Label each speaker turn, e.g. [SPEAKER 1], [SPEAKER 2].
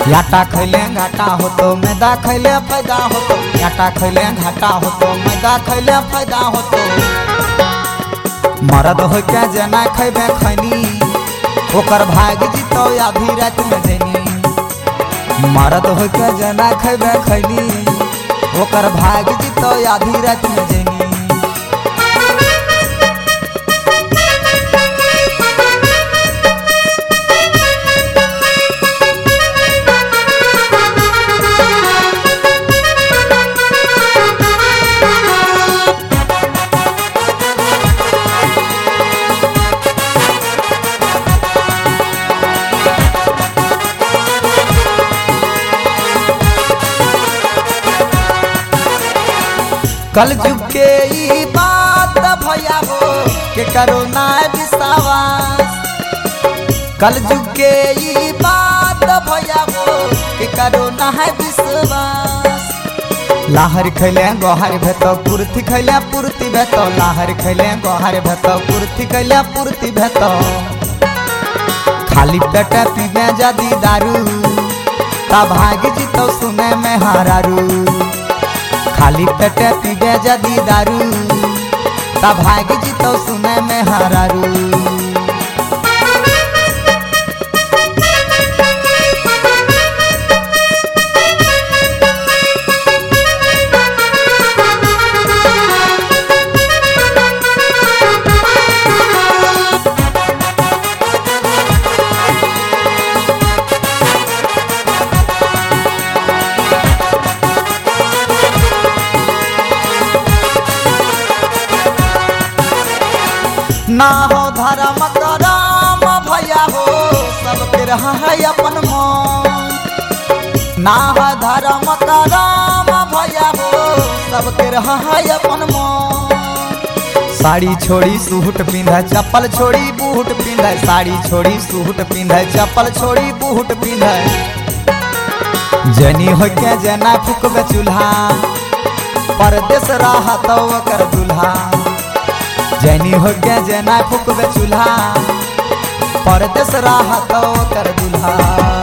[SPEAKER 1] आटा खैले घाटा होतो मैदा खैले फायदा होतो आटा खैले घाटा होतो मैदा खैले फायदा होतो मरद हो के जना खैबे खैनी ओकर भाग जीतो आधी रात में जनी मरद हो के जना खैबे खैनी ओकर भाग जीतो आधी रात में जनी कल जुग के ई बात भैया हो के करो ना विश्वास कल जुग के ई बात भैया हो के करो ना विश्वास लाहर खैले गोहर भेतो पूर्ति खैले पूर्ति भेतो लाहर खैले गोहर भेतो पूर्ति खैले पूर्ति भेतो खाली पेट पीबे जदी दारू ता भाग जीतो सुने में हारारू खाली पेट पीबे जदी दारू ता भाग जीतो सुने में हारारू ना हो धर्म करम भैया हो सबके रहा है अपन मन ना हो धर्म करम भैया हो सबके रहा है अपन मन साड़ी छोड़ी सूट पिंधा चप्पल छोड़ी बूट पिंधा साड़ी छोड़ी सूट पिंधा चप्पल छोड़ी बूट पिंधा जनी हो के जना फुकबे चूल्हा परदेश रहा तो कर दूल्हा जनी हो गया जना फुकबे चूल्हा परदेश रहा तो कर दूल्हा।